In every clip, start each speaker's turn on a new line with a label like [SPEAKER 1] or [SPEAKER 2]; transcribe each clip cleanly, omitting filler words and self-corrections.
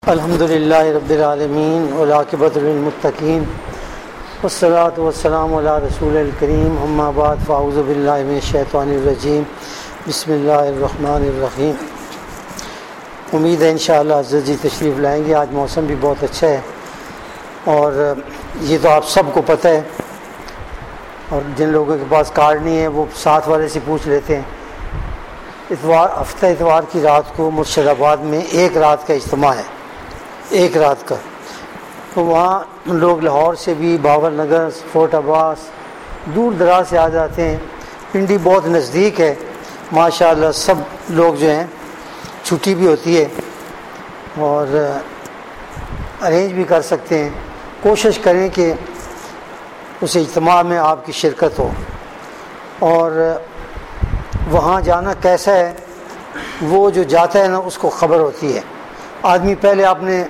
[SPEAKER 1] الحمد للہ رب العالمین والعاقبۃ للمتقین والصلاۃ والسلام علی رسول الکریم اما بعد فاعوذ باللہ من الشیطان الرجیم بسم اللہ الرحمن الرحیم۔ امید ہے انشاءاللہ عزیز جی تشریف لائیں گے۔ آج موسم بھی بہت اچھا ہے اور یہ تو آپ سب کو پتہ ہے، اور جن لوگوں کے پاس کارڈ نہیں ہے وہ ساتھ والے سے پوچھ لیتے ہیں۔ ہفتہ اتوار کی رات کو مرشد آباد میں ایک رات کا اجتماع ہے، ایک رات کا۔ تو وہاں لوگ لاہور سے بھی، باور نگر، فورٹ عباس، دور دراز سے آ جاتے ہیں۔ پنڈی بہت نزدیک ہے ماشاءاللہ، سب لوگ جو ہیں چھٹی بھی ہوتی ہے اور ارینج بھی کر سکتے ہیں۔ کوشش کریں کہ اس اجتماع میں آپ کی شرکت ہو، اور وہاں جانا کیسا ہے وہ جو جاتا ہے نا اس کو خبر ہوتی ہے۔ آدمی پہلے اپنے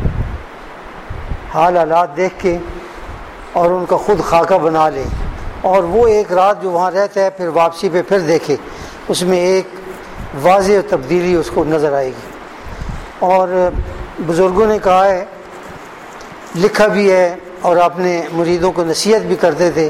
[SPEAKER 1] حالات دیکھ کے اور ان کا خود خاکہ بنا لے، اور وہ ایک رات جو وہاں رہتا ہے پھر واپسی پہ پھر دیکھے، اس میں ایک واضح تبدیلی اس کو نظر آئے گی۔ اور بزرگوں نے کہا ہے، لکھا بھی ہے، اور اپنے مریدوں کو نصیحت بھی کرتے تھے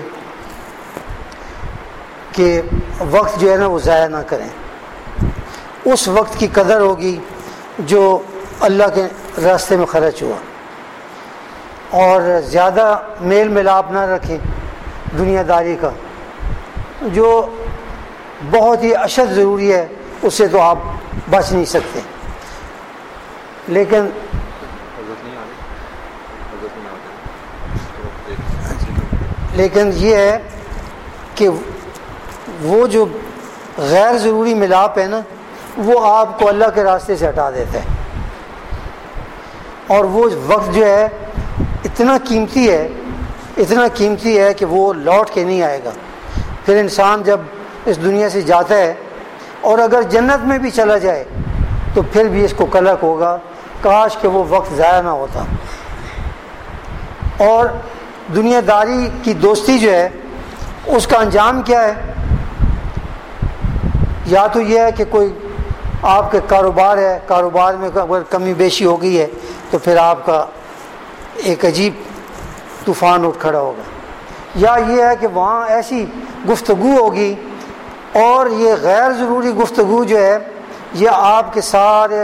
[SPEAKER 1] کہ وقت جو ہے نا وہ ضائع نہ کریں۔ اس وقت کی قدر ہوگی جو اللہ کے راستے میں خرچ ہوا، اور زیادہ میل ملاپ نہ رکھیں دنیا داری کا، جو بہت ہی اشد ضروری ہے اس سے تو آپ بچ نہیں سکتے۔ لیکن یہ ہے کہ وہ جو غیر ضروری ملاپ ہے نا وہ آپ کو اللہ کے راستے سے ہٹا دیتا ہے، اور وہ وقت جو ہے اتنا قیمتی ہے کہ وہ لوٹ کے نہیں آئے گا۔ پھر انسان جب اس دنیا سے جاتا ہے اور اگر جنت میں بھی چلا جائے تو پھر بھی اس کو قلق ہوگا، کاش کہ وہ وقت ضائع نہ ہوتا۔ اور دنیا داری کی دوستی جو ہے اس کا انجام کیا ہے؟ یا تو یہ ہے کہ کوئی آپ کے کاروبار ہے، کاروبار میں اگر کمی بیشی ہو گئی ہے تو پھر آپ کا ایک عجیب طوفان اٹھ کھڑا ہوگا، یا یہ ہے کہ وہاں ایسی گفتگو ہوگی، اور یہ غیر ضروری گفتگو جو ہے یہ آپ کے سارے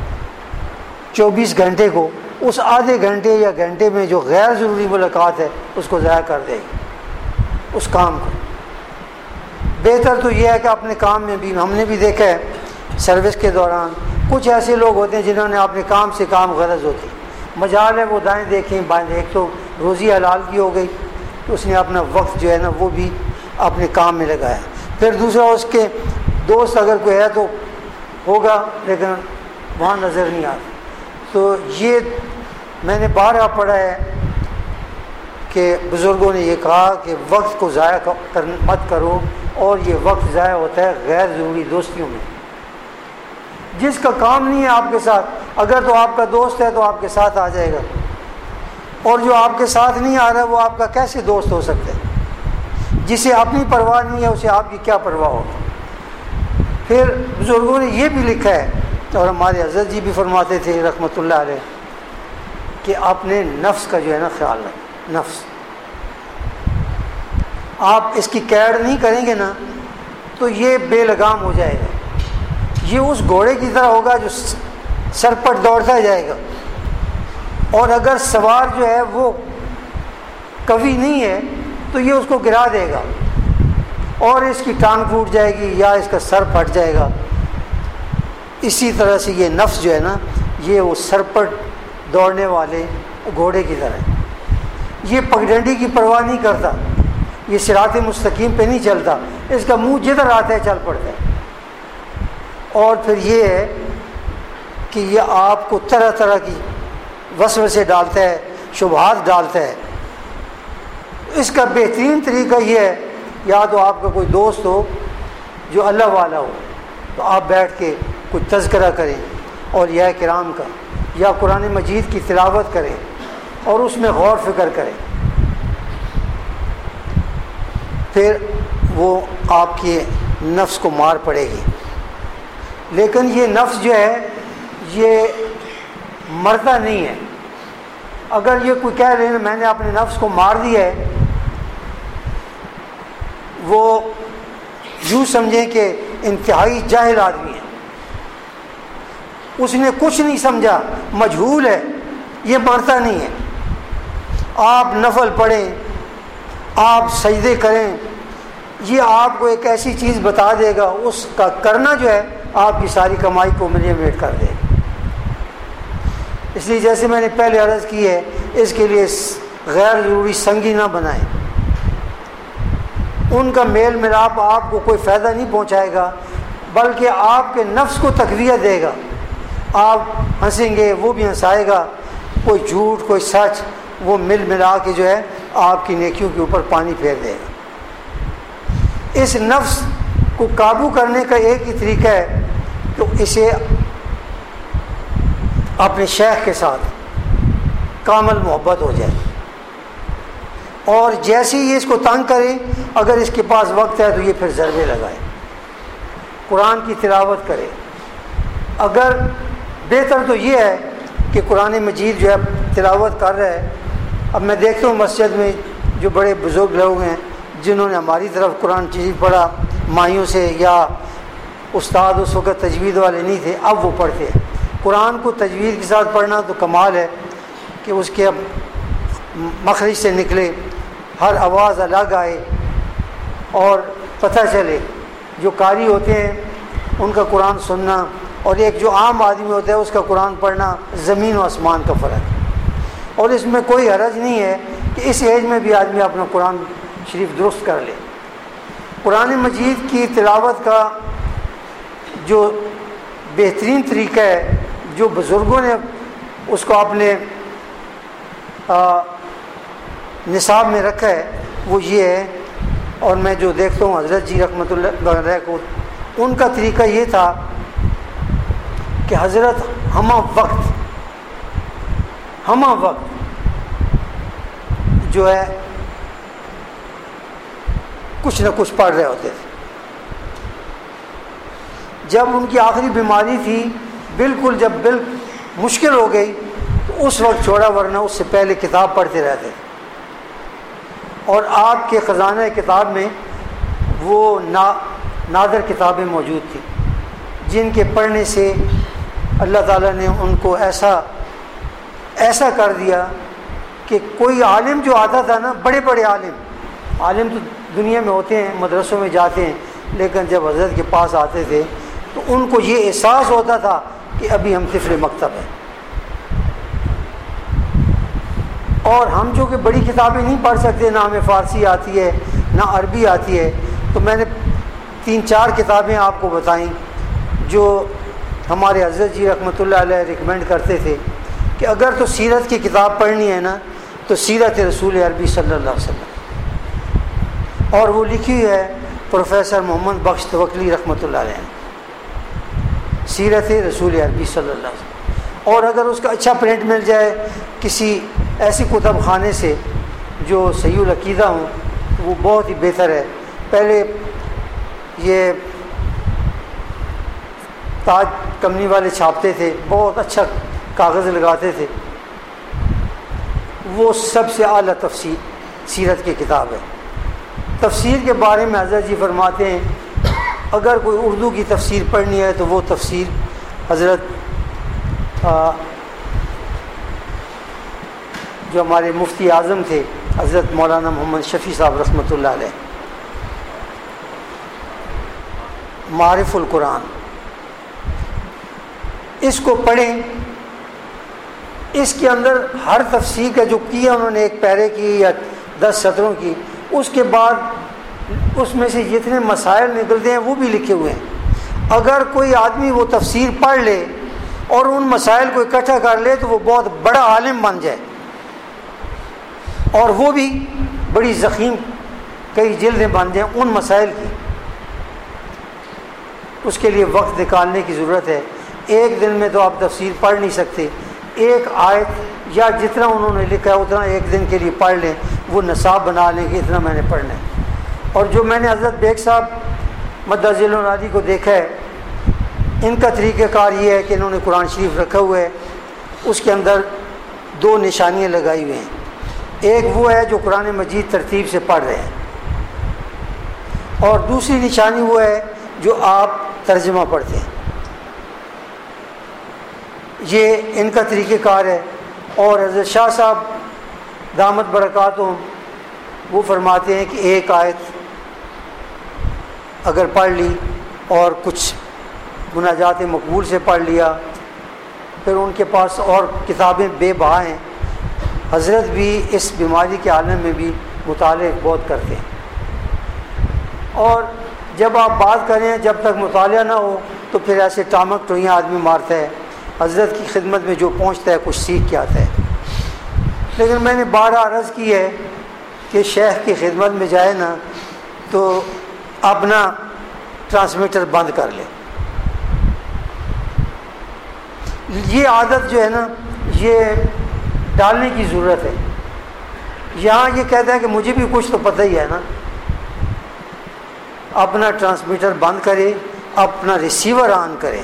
[SPEAKER 1] 24 گھنٹے کو اس آدھے گھنٹے یا گھنٹے میں جو غیر ضروری ملاقات ہے اس کو ضائع کر دے گی، اس کام کو۔ بہتر تو یہ ہے کہ اپنے کام میں بھی، ہم نے بھی دیکھا ہے سروس کے دوران کچھ ایسے لوگ ہوتے ہیں جنہوں نے اپنے کام سے کام غرض ہوتی، مجال ہے وہ دائیں دیکھیں بائیں دیکھ، تو روزی حلال کی ہو گئی تو اس نے اپنا وقت جو ہے نا وہ بھی اپنے کام میں لگایا۔ پھر دوسرا اس کے دوست اگر کوئی ہے تو ہوگا، لیکن وہاں نظر نہیں آتا۔ تو یہ میں نے بارہا پڑھا ہے کہ بزرگوں نے یہ کہا کہ وقت کو ضائع مت کرو، اور یہ وقت ضائع ہوتا ہے غیر ضروری دوستیوں میں۔ جس کا کام نہیں ہے آپ کے ساتھ، اگر تو آپ کا دوست ہے تو آپ کے ساتھ آ جائے گا، اور جو آپ کے ساتھ نہیں آ رہا وہ آپ کا کیسے دوست ہو سکتا ہے؟ جسے اپنی پرواہ نہیں ہے اسے آپ کی کیا پرواہ ہوگی؟ پھر بزرگوں نے یہ بھی لکھا ہے، اور ہمارے حضرت جی بھی فرماتے تھے رحمۃ اللہ علیہ، کہ اپنے نفس کا جو ہے نا خیال رکھیں۔ نفس آپ اس کی کیئر نہیں کریں گے نا تو یہ بے لگام ہو جائے گا، یہ اس گھوڑے کی طرح ہوگا جو سرپٹ دوڑتا جائے گا، اور اگر سوار جو ہے وہ قوی نہیں ہے تو یہ اس کو گرا دے گا، اور اس کی ٹانگ ٹوٹ جائے گی یا اس کا سر پھٹ جائے گا۔ اسی طرح سے یہ نفس جو ہے نا یہ وہ سرپٹ دوڑنے والے گھوڑے کی طرح ہے، یہ پگڈنڈی کی پرواہ نہیں کرتا، یہ صراط مستقیم پہ نہیں چلتا، اس کا منہ جدھر آتا ہے چل پڑتا ہے۔ اور پھر یہ ہے کہ یہ آپ کو طرح طرح کی وسوسے ڈالتا ہے، شبہات ڈالتا ہے۔ اس کا بہترین طریقہ یہ ہے، یا تو آپ کا کوئی دوست ہو جو اللہ والا ہو تو آپ بیٹھ کے کچھ تذکرہ کریں اولیاء کرام کا، یا قرآن مجید کی تلاوت کریں اور اس میں غور فکر کریں، پھر وہ آپ کے نفس کو مار پڑے گی۔ لیکن یہ نفس جو ہے یہ مرتا نہیں ہے. اگر یہ کوئی کہہ رہے میں نے اپنے نفس کو مار دیا ہے، وہ یوں سمجھیں کہ انتہائی جاہل آدمی ہے، اس نے کچھ نہیں سمجھا، مجہول ہے، یہ مرتا نہیں ہے. آپ نفل پڑھیں، آپ سجدے کریں، یہ آپ کو ایک ایسی چیز بتا دے گا، اس کا کرنا جو ہے آپ کی ساری کمائی کو ملیمیٹ کر دے گا. اس لیے جیسے میں نے پہلے عرض کی ہے، اس کے لیے غیر ضروری سنگی نہ بنائیں. ان کا میل ملاپ آپ کو کوئی فائدہ نہیں پہنچائے گا، بلکہ آپ کے نفس کو تقویت دے گا. آپ ہنسیں گے، وہ بھی ہنسائے گا. کوئی جھوٹ کوئی سچ، وہ مل ملا کے جو ہے آپ کی نیکیوں کے اوپر پانی پھیر دے گا. اس نفس کو قابو کرنے کا ایک ہی طریقہ ہے کہ اسے اپنے شیخ کے ساتھ کامل محبت ہو جائے، اور جیسے ہی اس کو تنگ کرے، اگر اس کے پاس وقت ہے تو یہ پھر ضربے لگائے، قرآن کی تلاوت کرے. اگر بہتر تو یہ ہے کہ قرآن مجید جو ہے تلاوت کر رہا ہے. اب میں دیکھتا ہوں مسجد میں جو بڑے بزرگ لوگ ہیں جنہوں نے ہماری طرف قرآن شریف پڑھا مائیوں سے، یا استاد اس وقت تجوید والے نہیں تھے، اب وہ پڑھتے ہیں. قرآن کو تجوید کے ساتھ پڑھنا تو کمال ہے کہ اس کے اب مخرج سے نکلے، ہر آواز الگ آئے اور پتہ چلے. جو قاری ہوتے ہیں ان کا قرآن سننا اور ایک جو عام آدمی ہوتا ہے اس کا قرآن پڑھنا زمین و آسمان کا فرق ہے. اور اس میں کوئی حرج نہیں ہے کہ اس ایج میں بھی آدمی اپنا قرآن شریف درست کر لے. قرآن مجید کی تلاوت کا جو بہترین طریقہ ہے، جو بزرگوں نے اس کو اپنے نصاب میں رکھا ہے، وہ یہ ہے. اور میں جو دیکھتا ہوں حضرت جی رحمۃ اللہ علیہ کو، ان کا طریقہ یہ تھا کہ حضرت ہمہ وقت جو ہے کچھ نہ کچھ پڑھ رہے ہوتے تھے. جب ان کی آخری بیماری تھی، بالکل جب مشکل ہو گئی تو اس وقت چھوڑا، ورنہ اس سے پہلے کتاب پڑھتے رہتے. اور آپ کے خزانہ کتاب میں وہ نادر کتابیں موجود تھیں جن کے پڑھنے سے اللہ تعالیٰ نے ان کو ایسا کر دیا کہ کوئی عالم جو آتا تھا نا، بڑے بڑے عالم تو دنیا میں ہوتے ہیں، مدرسوں میں جاتے ہیں، لیکن جب حضرت کے پاس آتے تھے تو ان کو یہ احساس ہوتا تھا کہ ابھی ہم طفل مکتب ہیں. اور ہم جو کہ بڑی کتابیں نہیں پڑھ سکتے، نہ ہمیں فارسی آتی ہے نہ عربی آتی ہے، تو میں نے 3-4 کتابیں آپ کو بتائیں جو ہمارے حضرت جی رحمۃ اللہ علیہ ریکمینڈ کرتے تھے کہ اگر تو سیرت کی کتاب پڑھنی ہے نا تو سیرت رسول عربی صلی اللہ علیہ وسلم، اور وہ لکھی ہے پروفیسر محمد بخش توکلی رحمۃ اللہ علیہ، سیرت رسول عربی صلی اللہ علیہ وسلم. اور اگر اس کا اچھا پرنٹ مل جائے کسی ایسی کتب خانے سے جو صحیح العقیدہ ہوں تو وہ بہت ہی بہتر ہے. پہلے یہ تاج کمپنی والے چھاپتے تھے، بہت اچھا کاغذ لگاتے تھے، وہ سب سے اعلیٰ تفسیر سیرت کی کتاب ہے. تفسیر کے بارے میں حضرت جی فرماتے ہیں اگر کوئی اردو کی تفسیر پڑھنی ہے تو وہ تفسیر حضرت جو ہمارے مفتی اعظم تھے حضرت مولانا محمد شفیع صاحب رحمۃ اللہ علیہ، معارف القرآن، اس کو پڑھیں. اس کے اندر ہر تفسیر کا جو کیا انہوں نے، ایک پیرے کی یا 10 سطروں کی، اس کے بعد اس میں سے جتنے مسائل نکلتے ہیں وہ بھی لکھے ہوئے ہیں. اگر کوئی آدمی وہ تفسیر پڑھ لے اور ان مسائل کو اکٹھا کر لے تو وہ بہت بڑا عالم بن جائے، اور وہ بھی بڑی ضخیم کئی جلدیں بن جائیں ان مسائل کی. اس کے لیے وقت نکالنے کی ضرورت ہے. ایک دن میں تو آپ تفسیر پڑھ نہیں سکتے. ایک آیت یا جتنا انہوں نے لکھا ہے اتنا ایک دن کے لیے پڑھ لیں، وہ نصاب بنا لیں کہ اتنا میں نے پڑھنا ہے. اور جو میں نے حضرت بیگ صاحب مدذل العالی کو دیکھا ہے، ان کا طریقہ کار یہ ہے کہ انہوں نے قرآن شریف رکھا ہوا ہے اس کے اندر 2 نشانیاں لگائی ہوئی ہیں. ایک وہ ہے جو قرآن مجید ترتیب سے پڑھ رہے ہیں، اور دوسری نشانی وہ ہے جو آپ ترجمہ پڑھتے ہیں. یہ ان کا طریقہ کار ہے. اور حضرت شاہ صاحب دامت برکاتہم وہ فرماتے ہیں کہ ایک آیت اگر پڑھ لی اور کچھ مناجات مقبول سے پڑھ لیا، پھر ان کے پاس اور کتابیں بے بہا ہیں. حضرت بھی اس بیماری کے عالم میں بھی مطالعہ بہت کرتے ہیں، اور جب آپ بات کریں جب تک مطالعہ نہ ہو تو پھر ایسے ٹامک ٹوئیاں آدمی مارتا ہے. حضرت کی خدمت میں جو پہنچتا ہے کچھ سیکھ کے آتا ہے. لیکن میں نے بارہ عرض کی ہے کہ شیخ کی خدمت میں جائے نا تو اپنا ٹرانسمیٹر بند کر لے. یہ عادت جو ہے نا یہ ڈالنے کی ضرورت ہے. یہاں یہ کہتا ہے کہ مجھے بھی کچھ تو پتہ ہی ہے نا. اپنا ٹرانسمیٹر بند کرے، اپنا ریسیور آن کرے.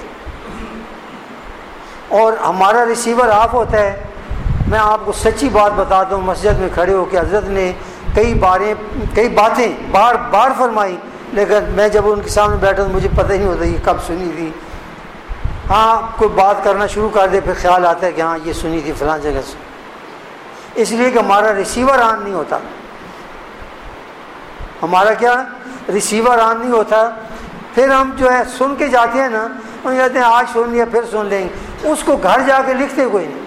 [SPEAKER 1] اور ہمارا ریسیور آف ہوتا ہے. میں آپ کو سچی بات بتاتا ہوں، مسجد میں کھڑے ہو کے حضرت نے کئی باتیں بار بار فرمائی، لیکن میں جب ان کے سامنے بیٹھا تو مجھے پتہ ہی نہیں ہوتا یہ کب سنی تھی. ہاں کوئی بات کرنا شروع کر دے پھر خیال آتا ہے کہ ہاں یہ سنی تھی فلاں جگہ سے، اس لیے کہ ہمارا ریسیور آن نہیں ہوتا. ہمارا کیا ریسیور آن نہیں ہوتا. پھر ہم جو ہے سن کے جاتے ہیں نا، ہم کہتے ہیں آج سن لیا پھر سن لیں گے، اس کو گھر جا کے لکھتے کوئی نہیں.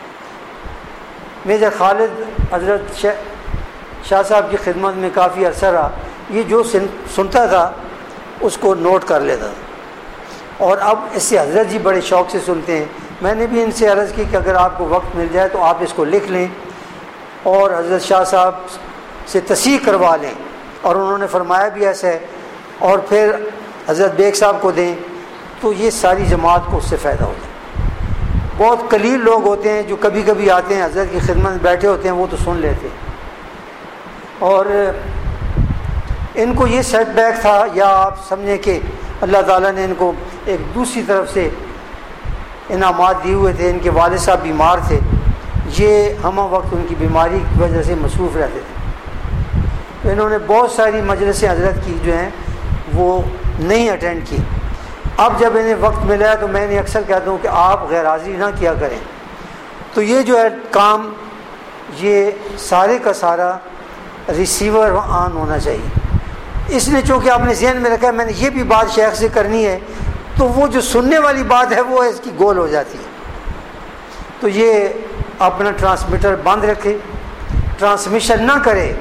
[SPEAKER 1] میجر خالد حضرت شاہ صاحب کی خدمت میں کافی عرصہ رہا. یہ جو سنتا تھا اس کو نوٹ کر لیتا تھا، اور اب اس سے حضرت جی بڑے شوق سے سنتے ہیں. میں نے بھی ان سے عرض کی کہ اگر آپ کو وقت مل جائے تو آپ اس کو لکھ لیں اور حضرت شاہ صاحب سے تصحیح کروا لیں، اور انہوں نے فرمایا بھی ایسا ہے، اور پھر حضرت بیگ صاحب کو دیں تو یہ ساری جماعت کو اس سے فائدہ ہوتا ہے. بہت قلیل لوگ ہوتے ہیں جو کبھی کبھی آتے ہیں حضرت کی خدمت میں بیٹھے ہوتے ہیں، وہ تو سن لیتے ہیں. اور ان کو یہ سیٹ بیک تھا، یا آپ سمجھیں کہ اللہ تعالیٰ نے ان کو ایک دوسری طرف سے انعامات دیے ہوئے تھے. ان کے والد صاحب بیمار تھے، یہ ہمہ وقت ان کی بیماری کی وجہ سے مصروف رہتے تھے. انہوں نے بہت ساری مجلسیں حضرت کی جو ہیں وہ نہیں اٹینڈ کی. اب جب انہیں وقت ملا ہے تو میں انہیں اکثر کہتا ہوں کہ آپ غیر حاضری نہ کیا کریں. تو یہ جو ہے کام یہ سارے کا سارا ریسیور آن ہونا چاہیے. اس نے چونکہ آپ نے ذہن میں رکھا ہے میں نے یہ بھی بات شیخ سے کرنی ہے، تو وہ جو سننے والی بات ہے وہ اس کی گول ہو جاتی ہے. تو یہ اپنا ٹرانسمیٹر بند رکھے، ٹرانسمیشن نہ کرے،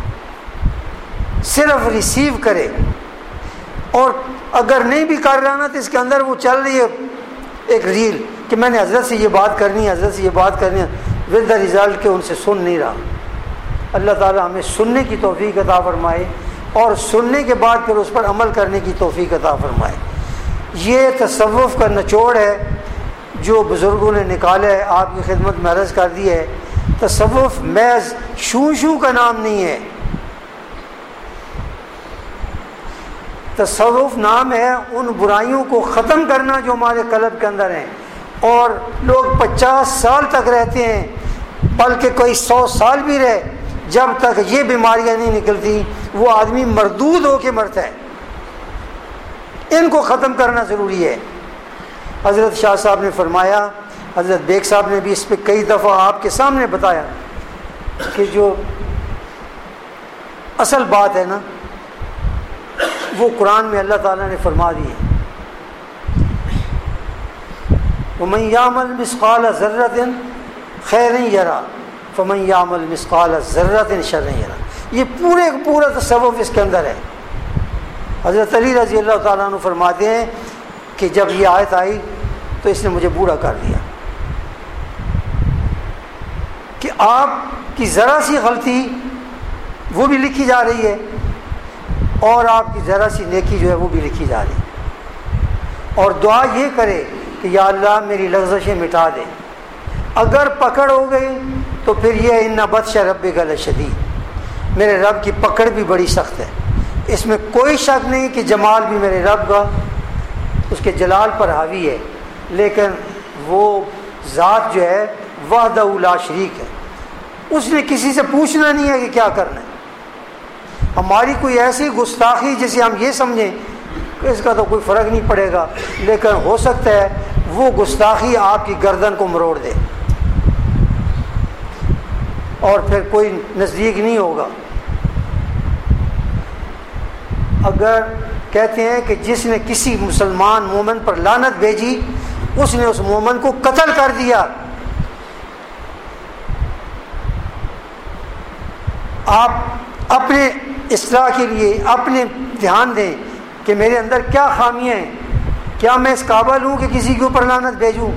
[SPEAKER 1] صرف ریسیو کرے. اور اگر نہیں بھی کر رہا نا تو اس کے اندر وہ چل رہی ہے ایک ریل کہ میں نے حضرت سے یہ بات کرنی ہے، حضرت سے یہ بات کرنی ہے، ود دا ریزلٹ کہ ان سے سن نہیں رہا. اللہ تعالیٰ ہمیں سننے کی توفیق عطا فرمائے اور سننے کے بعد پھر اس پر عمل کرنے کی توفیق عطا فرمائے. یہ تصوف کا نچوڑ ہے جو بزرگوں نے نکالا ہے، آپ کی خدمت میں عرض کر دی ہے. تصوف محض شوں کا نام نہیں ہے، تصوف نام ہے ان برائیوں کو ختم کرنا جو ہمارے قلب کے اندر ہیں. اور لوگ 50 سال تک رہتے ہیں، بلکہ کوئی 100 سال بھی رہے، جب تک یہ بیماریاں نہیں نکلتی وہ آدمی مردود ہو کے مرتا ہے. ان کو ختم کرنا ضروری ہے. حضرت شاہ صاحب نے فرمایا، حضرت بیگ صاحب نے بھی اس پہ کئی دفعہ آپ کے سامنے بتایا کہ جو اصل بات ہے نا وہ قرآن میں اللہ تعالیٰ نے فرما دی ہے. وَمَنْ يَعْمَلْ مِثْقَالَ ذَرَّةٍ خَيْرًا يَرَهُ فَمَنْ يَعْمَلْ مِثْقَالَ ذَرَّةٍ شَرًّا يَرَهُ. یہ پورا تصوف اس کے اندر ہے. حضرت علی رضی اللہ تعالیٰ عنہ فرماتے ہیں کہ جب یہ آیت آئی تو اس نے مجھے بوڑھا کر دیا کہ آپ کی ذرا سی غلطی وہ بھی لکھی جا رہی ہے اور آپ کی ذرا سی نیکی جو ہے وہ بھی لکھی جا رہی ہے. اور دعا یہ کرے کہ یا اللہ میری لغزشیں مٹا دے. اگر پکڑ ہو گئی تو پھر یہ ان بطش ربک لشدید، میرے رب کی پکڑ بھی بڑی سخت ہے. اس میں کوئی شک نہیں کہ جمال بھی میرے رب کا اس کے جلال پر حاوی ہے، لیکن وہ ذات جو ہے وحدہ لا شریک ہے، اس نے کسی سے پوچھنا نہیں ہے کہ کیا کرنا ہے۔ ہماری کوئی ایسی گستاخی جسے ہم یہ سمجھیں کہ اس کا تو کوئی فرق نہیں پڑے گا، لیکن ہو سکتا ہے وہ گستاخی آپ کی گردن کو مروڑ دے اور پھر کوئی نزدیک نہیں ہوگا۔ اگر کہتے ہیں کہ جس نے کسی مسلمان مومن پر لعنت بھیجی اس نے اس مومن کو قتل کر دیا۔ آپ اپنے اصلاح کے لیے اپنے دھیان دیں کہ میرے اندر کیا خامیاں ہیں، کیا میں اس قابل ہوں کہ کسی کے اوپر لعنت بھیجوں؟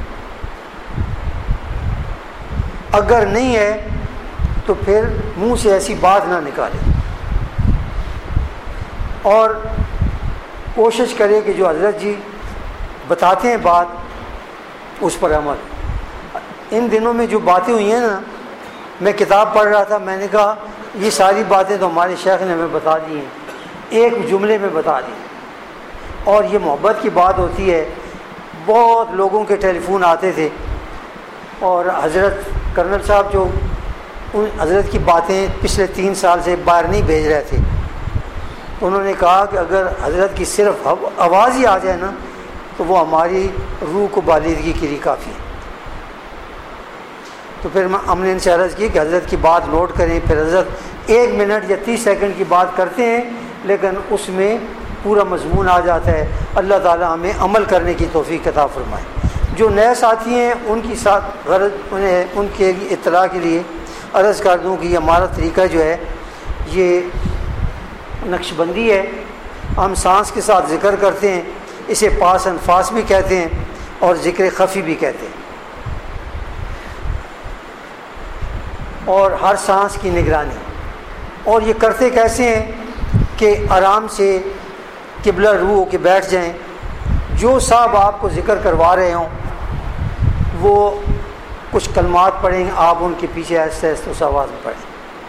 [SPEAKER 1] اگر نہیں ہے تو پھر منہ سے ایسی بات نہ نکالے اور کوشش کرے کہ جو حضرت جی بتاتے ہیں بات اس پر عمل۔ ان دنوں میں جو باتیں ہوئی ہیں نا، میں کتاب پڑھ رہا تھا، میں نے کہا یہ ساری باتیں تو ہمارے شیخ نے ہمیں بتا دی ہیں، ایک جملے میں بتا دی، اور یہ محبت کی بات ہوتی ہے۔ بہت لوگوں کے ٹیلی فون آتے تھے اور حضرت کرنل صاحب جو ان حضرت کی باتیں پچھلے 3 سال سے باہر نہیں بھیج رہے تھے، انہوں نے کہا کہ اگر حضرت کی صرف آواز ہی آ جائے نا تو وہ ہماری روح کو بالیدگی کے لیے کافی ہے۔ تو پھر ہم نے ان سے عرض کی کہ حضرت کی بات نوٹ کریں، پھر حضرت 1 منٹ یا 30 سیکنڈ کی بات کرتے ہیں لیکن اس میں پورا مضمون آ جاتا ہے۔ اللہ تعالی ہمیں عمل کرنے کی توفیق عطا فرمائے۔ جو نئے ساتھی ہیں ان کی ساتھ ان کے اطلاع کے لیے عرض کر دوں کہ یہ ہمارا طریقہ جو ہے یہ نقش بندی ہے، ہم سانس کے ساتھ ذکر کرتے ہیں، اسے پاس انفاس بھی کہتے ہیں اور ذکر خفی بھی کہتے ہیں، اور ہر سانس کی نگرانی۔ اور یہ کرتے کیسے ہیں کہ آرام سے قبلہ رو ہو کے بیٹھ جائیں، جو صاحب آپ کو ذکر کروا رہے ہوں وہ کچھ کلمات پڑھیں، آپ ان کے پیچھے ایسے ایسے اس آواز میں پڑھیں،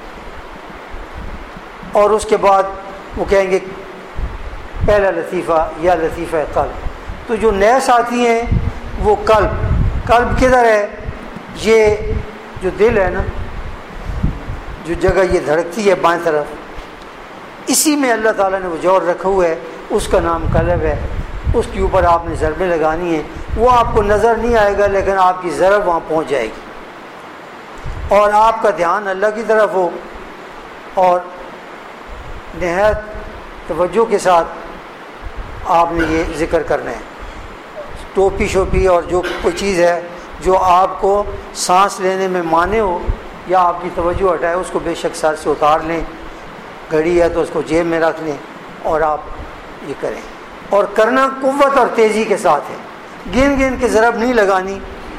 [SPEAKER 1] اور اس کے بعد وہ کہیں گے پہلا لطیفہ یا لطیفہ قلب۔ تو جو نئے ساتھی ہیں وہ قلب کدھر ہے؟ یہ جو دل ہے نا، جو جگہ یہ دھڑکتی ہے بائیں طرف، اسی میں اللہ تعالیٰ نے وہ جوڑ رکھا ہوا ہے، اس کا نام قلب ہے۔ اس کے اوپر آپ نے ضربیں لگانی ہیں، وہ آپ کو نظر نہیں آئے گا لیکن آپ کی ضرب وہاں پہنچ جائے گی، اور آپ کا دھیان اللہ کی طرف ہو اور نہایت توجہ کے ساتھ آپ نے یہ ذکر کرنا ہے۔ ٹوپی شوپی اور جو کوئی چیز ہے جو آپ کو سانس لینے میں مانے ہو یا آپ کی توجہ ہٹائے، اس کو بے شک سر سے اتار لیں، گھڑی ہے تو اس کو جیب میں رکھ لیں اور آپ یہ کریں، اور کرنا قوت اور تیزی کے ساتھ ہے۔ گن گن کے ضرب نہیں لگانی،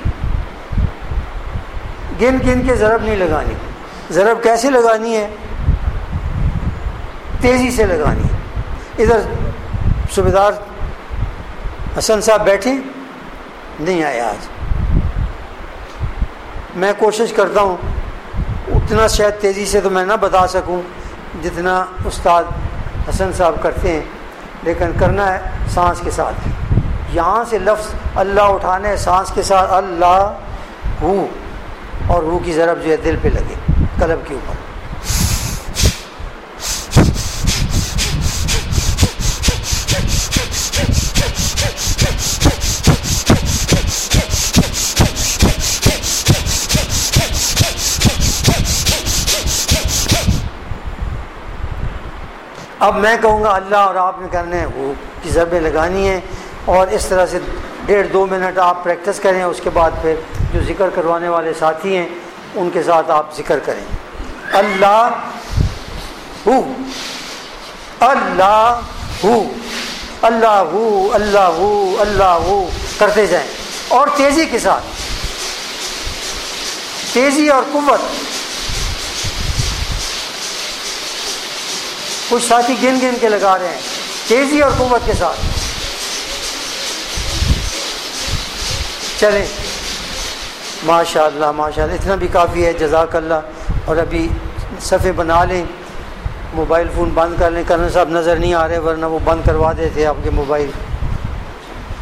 [SPEAKER 1] گن گن کے ضرب نہیں لگانی۔ ضرب کیسے لگانی ہے؟ تیزی سے لگانی ہے۔ ادھر صوبیدار حسن صاحب بیٹھے نہیں آئے آج، میں کوشش کرتا ہوں اتنا شاید تیزی سے تو میں نہ بتا سکوں جتنا استاد حسن صاحب کرتے ہیں، لیکن کرنا ہے سانس کے ساتھ۔ یہاں سے لفظ اللہ اٹھانا ہے سانس کے ساتھ، اللہ ہو، اور ہو کی ضرب جو ہے دل پہ لگے، قلب کے اوپر۔ اب میں کہوں گا اللہ اور آپ نے کرنا ہے، وہ کی ضربیں لگانی ہیں، اور اس طرح سے 1.5-2 منٹ آپ پریکٹس کریں، اس کے بعد پھر جو ذکر کروانے والے ساتھی ہیں ان کے ساتھ آپ ذکر کریں۔ اللہ ہو، اللہ ہو، اللہ ہو، اللہ ہو، اللہ ہو کرتے جائیں، اور تیزی کے ساتھ، تیزی اور قوت۔ کچھ ساتھی گن گن کے لگا رہے ہیں، تیزی اور قوت کے ساتھ چلیں۔ ماشاء اللہ ماشاء اللہ، اتنا بھی کافی ہے، جزاک اللہ۔ اور ابھی صفحے بنا لیں، موبائل فون بند کر لیں، کرنل صاحب نظر نہیں آ رہے ورنہ وہ بند کروا دیتے آپ کے موبائل۔